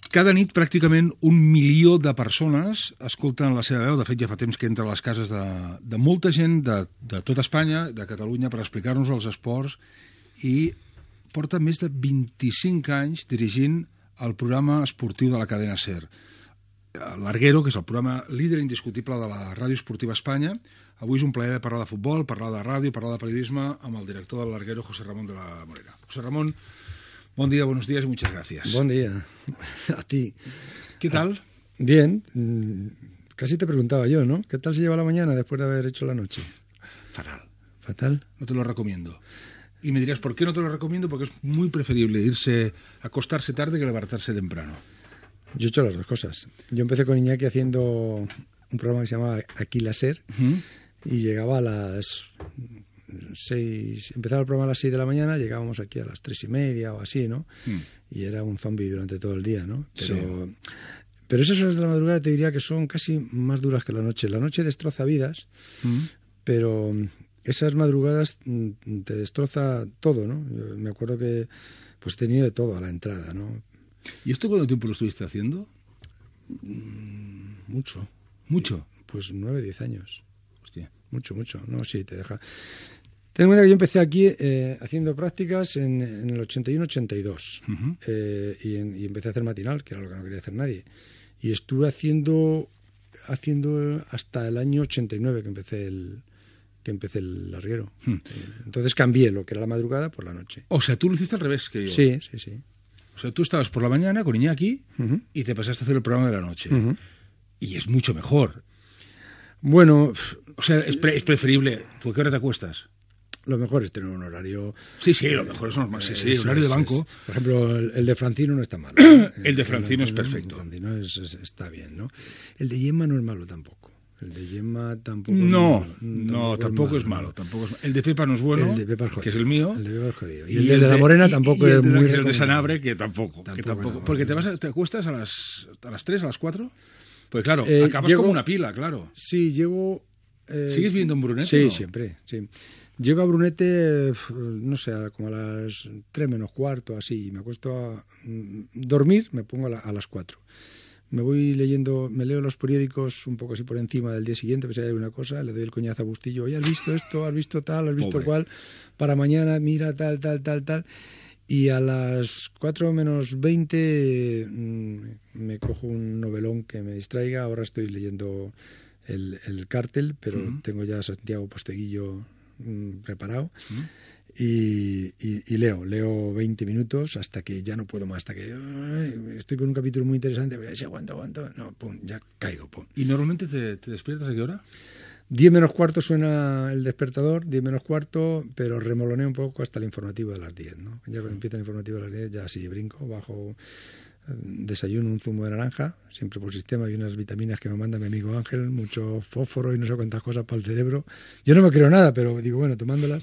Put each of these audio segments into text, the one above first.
Cada nit pràcticament 1 milió de persones escolten la seva veu. De fet, ja fa temps que entra a les cases de molta gent de tota Espanya, de Catalunya, per explicar-nos els esports, i porta més de 25 anys dirigint el programa esportiu de la cadena SER. L'Arguero, que és el programa líder indiscutible de la ràdio esportiva a Espanya. Avui és un plaer de parlar de futbol, parlar de ràdio, parlar de periodisme amb el director de l'Arguero, José Ramón de la Morena. José Ramón, buen día, buenos días y muchas gracias. Buen día. A ti. ¿Qué tal? Bien. Casi te preguntaba yo, ¿no? ¿Qué tal se lleva la mañana después de haber hecho la noche? Fatal. ¿Fatal? No te lo recomiendo. Y me dirás, ¿por qué no te lo recomiendo? Porque es muy preferible acostarse tarde que levantarse temprano. Yo he hecho las dos cosas. Yo empecé con Iñaki haciendo un programa que se llamaba Aquí la SER, y llegaba a las 6, empezaba el programa a las 6 de la mañana, llegábamos aquí a las 3:30 o así, ¿no? Y era un zombie durante todo el día, ¿no? Pero esas horas de la madrugada te diría que son casi más duras que la noche. La noche destroza vidas, pero esas madrugadas te destroza todo, ¿no? Yo me acuerdo que pues tenía de todo a la entrada, ¿no? ¿Y esto cuánto tiempo lo estuviste haciendo? Mucho. ¿Mucho? Pues 9, 10 años. Hostia. Mucho. No, sí, te deja. Ten en cuenta que yo empecé aquí haciendo prácticas en el 81-82 y empecé a hacer matinal, que era lo que no quería hacer nadie. Y estuve haciendo hasta el año 89 que empecé el larguero. Entonces cambié lo que era la madrugada por la noche. O sea, tú lo hiciste al revés que yo. Sí. O sea, tú estabas por la mañana con Iñaki y te pasaste a hacer el programa de la noche. Y es mucho mejor. Bueno, o sea, es preferible. ¿Tú a qué hora te acuestas? Lo mejor es tener un horario... Sí, lo mejor es normal. Sí, horario de banco. Por ejemplo, el de Francino no está mal. El de Francino es perfecto. El de Francino está bien, ¿no? El de Gemma no es malo tampoco. El de Gemma tampoco tampoco es malo. El de Pepa no es bueno, el de Pepa es jodido, que es el mío. El de Pepa es jodido. Y el de la Morena tampoco es muy recomendable. El de Sanabre, que tampoco. Porque te acuestas a las 3, a las 4. Pues claro, acabas como una pila, claro. Sí, llego... ¿Sigues viviendo en Brunete? Sí, ¿no? siempre, sí. Llego a Brunete, no sé, como a las 3 menos cuarto, así. Y me acuesto a dormir, me pongo a las 4. Me voy leyendo, me leo los periódicos un poco así por encima del día siguiente, pues si hay alguna cosa, le doy el coñazo a Bustillo. Oye, ¿has visto esto? ¿Has visto tal? ¿Has visto cual? Para mañana, mira, tal. Y a las 4 menos 20 me cojo un novelón que me distraiga. Ahora estoy leyendo el Cártel, pero tengo ya a Santiago Posteguillo preparado. Y leo 20 minutos hasta que ya no puedo más, hasta que estoy con un capítulo muy interesante, voy a decir, aguanto, no, pum, ya caigo, pum. ¿Y normalmente te despiertas a qué hora? 10 menos cuarto suena el despertador, 10 menos cuarto, pero remoloneo un poco hasta el informativo de las 10, ¿no? Ya cuando empieza el informativo de las 10, ya sí brinco, bajo, desayuno un zumo de naranja, siempre por sistema, y unas vitaminas que me manda mi amigo Ángel, mucho fósforo y no sé cuántas cosas para el cerebro. Yo no me creo nada, pero digo, bueno, tomándolas.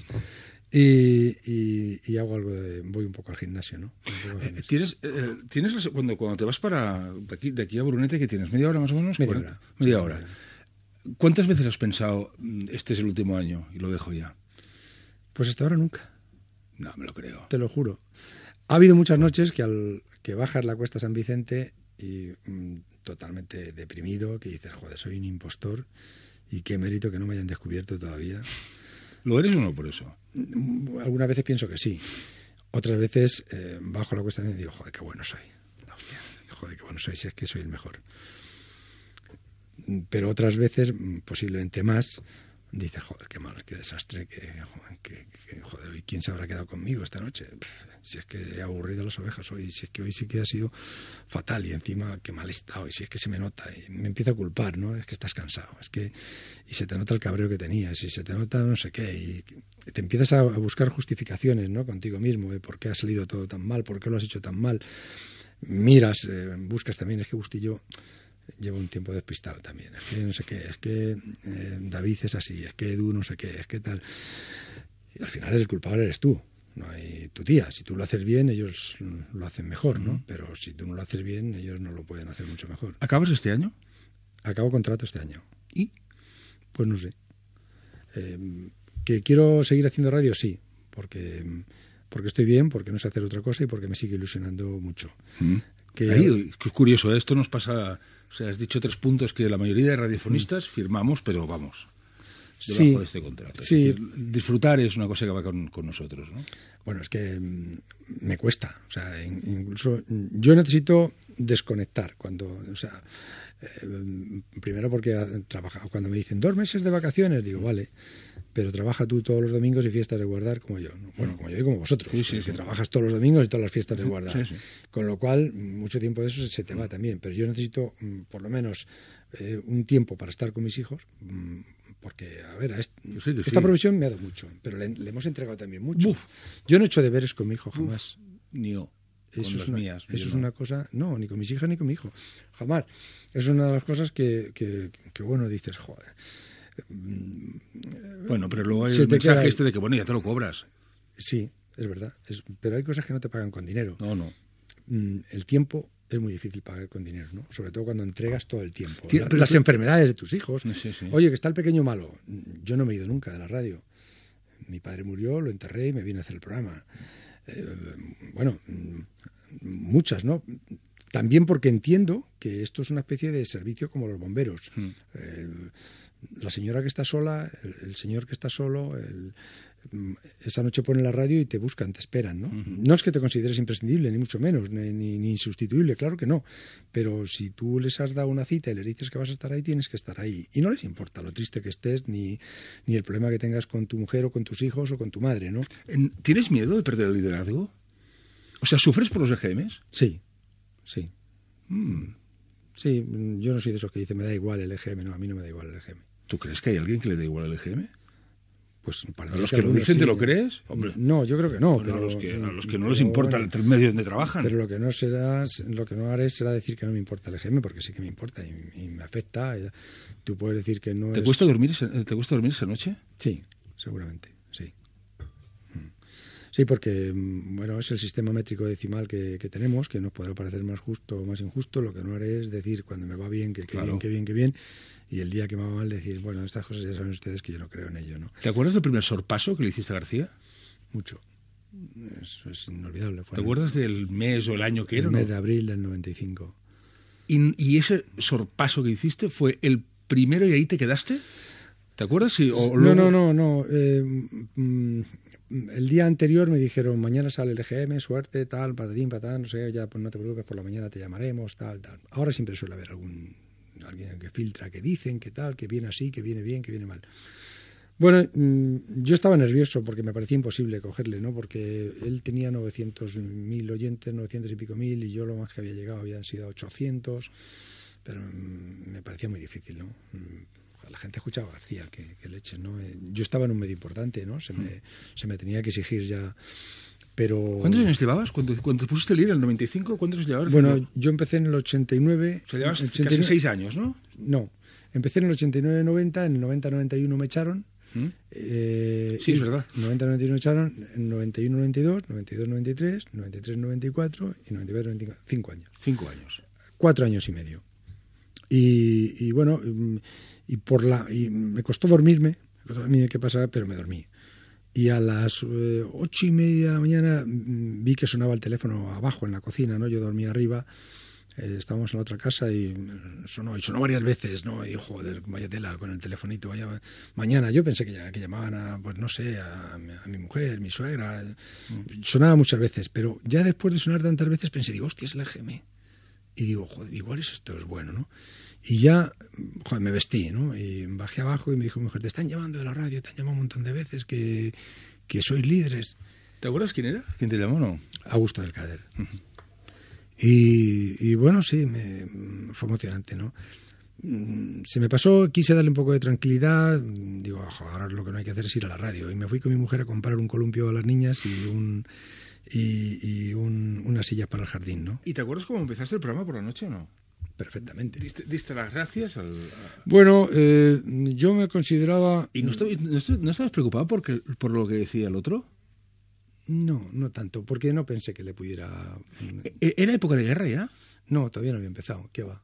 Y hago algo voy un poco al gimnasio, ¿no? ¿Tienes cuando te vas de aquí a Brunete, que tienes media hora más o menos? Media hora. ¿Cuántas veces has pensado, este es el último año y lo dejo ya? Pues hasta ahora nunca. No, me lo creo. Te lo juro. Ha habido muchas noches que bajas la cuesta San Vicente y totalmente deprimido, que dices, joder, soy un impostor y qué mérito que no me hayan descubierto todavía. ¿Lo eres o no por eso? Algunas veces pienso que sí. Otras veces bajo la cuesta y digo, joder, qué bueno soy. Hostia, joder, qué bueno soy, si es que soy el mejor. Pero otras veces, posiblemente más, dice, joder, qué malo, qué desastre, joder, ¿y quién se habrá quedado conmigo esta noche? Si es que he aburrido a las ovejas hoy, si es que hoy sí que ha sido fatal y encima qué mal he estado, y si es que se me nota, y me empiezo a culpar, ¿no? Es que estás cansado, y se te nota el cabreo que tenías, y se te nota no sé qué, y te empiezas a buscar justificaciones, ¿no? Contigo mismo, de por qué ha salido todo tan mal, por qué lo has hecho tan mal. Miras, buscas también, es que Bustillo lleva un tiempo despistado también, es que no sé qué, es que David es así, es que Edu no sé qué, es que tal, y al final el culpable eres tú, no hay tu tía. Si tú lo haces bien, ellos lo hacen mejor, ¿no? Pero si tú no lo haces bien, ellos no lo pueden hacer mucho mejor. ¿Acabas este año? Acabo contrato este año. ¿Y? Pues no sé. ¿Que quiero seguir haciendo radio? Sí, porque estoy bien, porque no sé hacer otra cosa y porque me sigue ilusionando mucho. Ahí, qué curioso, esto nos pasa... O sea, has dicho 3 puntos que la mayoría de radiofonistas firmamos, pero vamos, debajo de este contrato. Sí. Es decir, disfrutar es una cosa que va con nosotros, ¿no? Bueno, es que me cuesta. O sea, incluso yo necesito desconectar cuando... O sea, primero porque cuando me dicen 2 meses de vacaciones, digo, vale, pero trabaja tú todos los domingos y fiestas de guardar como yo, ¿no? Bueno, como yo y como vosotros, que trabajas todos los domingos y todas las fiestas de guardar. Sí. Con lo cual, mucho tiempo de eso se te va también. Pero yo necesito, por lo menos, un tiempo para estar con mis hijos, porque, a ver, esta profesión me ha dado mucho, pero le hemos entregado también mucho. Uf. Yo no he hecho deberes con mi hijo jamás. Ni yo. Eso con las mías. Eso es una cosa... No, ni con mis hijas ni con mi hijo. Jamás. Es una de las cosas que bueno, dices, joder... Bueno, pero luego hay el mensaje de que, bueno, ya te lo cobras. Sí, es verdad. Pero hay cosas que no te pagan con dinero. No. El tiempo es muy difícil pagar con dinero, ¿no? Sobre todo cuando entregas todo el tiempo. Pero las enfermedades de tus hijos. Sí. Oye, que está el pequeño malo. Yo no me he ido nunca de la radio. Mi padre murió, lo enterré y me vine a hacer el programa. Bueno, muchas, ¿no? También porque entiendo que esto es una especie de servicio como los bomberos. La señora que está sola, el señor que está solo, esa noche ponen la radio y te buscan, te esperan, ¿no? No es que te consideres imprescindible, ni mucho menos, ni insustituible, claro que no. Pero si tú les has dado una cita y les dices que vas a estar ahí, tienes que estar ahí. Y no les importa lo triste que estés, ni el problema que tengas con tu mujer o con tus hijos o con tu madre, ¿no? ¿Tienes miedo de perder el liderazgo? O sea, ¿sufres por los EGMs? Sí. Sí, yo no soy de esos que dicen me da igual el EGM, no, a mí no me da igual el EGM. ¿Tú crees que hay alguien que le da igual el EGM? Pues ¿A los que lo dicen sí. ¿Te lo crees? Hombre. No, yo creo que no. Bueno, pero, a los que no les importa el medio donde trabajan. Pero lo que no haré será decir que no me importa el EGM, porque sí que me importa y me afecta. Tú puedes decir que no ¿Te cuesta dormir esa noche? Sí, seguramente, sí. Sí, porque bueno, es el sistema métrico decimal que tenemos, que nos podrá parecer más justo o más injusto. Lo que no haré es decir cuando me va bien, que bien, y el día que me va mal decir, bueno, estas cosas ya saben ustedes que yo no creo en ello, ¿no? ¿Te acuerdas del primer sorpaso que le hiciste a García? Mucho. Es inolvidable. ¿Te acuerdas del mes o el año que era? El mes de abril del 95. ¿Y ese sorpaso que hiciste fue el primero y ahí te quedaste? ¿Te acuerdas? Sí, No. El día anterior me dijeron, mañana sale el EGM, suerte, tal, patatín, patán, no sé, ya pues no te preocupes, por la mañana te llamaremos, tal. Ahora siempre suele haber alguien que filtra, que dicen, que tal, que viene así, que viene bien, que viene mal. Bueno, yo estaba nervioso porque me parecía imposible cogerle, ¿no? Porque él tenía 900.000 oyentes, 900 y pico mil, y yo lo más que había llegado habían sido 800, pero me parecía muy difícil, ¿no? La gente escuchaba a García, que leche, ¿no? Yo estaba en un medio importante, ¿no? Se me tenía que exigir ya, pero... ¿Cuántos años llevabas? Cuando te pusiste líder en el 95, ¿cuántos años llevabas? Bueno, yo empecé en el 89... O sea, llevabas casi 6 años, ¿no? No, empecé en el 89-90, en el 90-91 me echaron. Sí, es verdad. En el 90-91 me echaron, en 91-92, 92-93, 93-94 y 94-95. 5 años. 5 años. 4 años y medio. Y bueno... Y me costó dormirme, qué pasaba, pero me dormí. Y a las 8:30 de la mañana vi que sonaba el teléfono abajo en la cocina, ¿no? Yo dormía arriba, estábamos en la otra casa y sonó varias veces, ¿no? Y joder, vaya tela con el telefonito, vaya mañana. Yo pensé que llamaban a, pues no sé, a mi mujer, mi suegra. Sonaba muchas veces, pero ya después de sonar tantas veces pensé, digo, hostia, es el EGM. Y digo, joder, igual esto es bueno, ¿no? Y ya, joder, me vestí, ¿no? Y bajé abajo y me dijo mi mujer, te están llamando de la radio, te han llamado un montón de veces, que sois líderes. ¿Te acuerdas quién era? ¿Quién te llamó o no? Augusto del Cader. Y bueno, sí, fue emocionante, ¿no? Se me pasó, quise darle un poco de tranquilidad, digo, ahora lo que no hay que hacer es ir a la radio. Y me fui con mi mujer a comprar un columpio a las niñas y unas sillas para el jardín, ¿no? ¿Y te acuerdas cómo empezaste el programa por la noche o no? Perfectamente. ¿Diste las gracias? Bueno, yo me consideraba... ¿Y no estabas preocupado por lo que decía el otro? No tanto, porque no pensé que le pudiera... ¿Era época de guerra ya? No, todavía no había empezado, ¿qué va?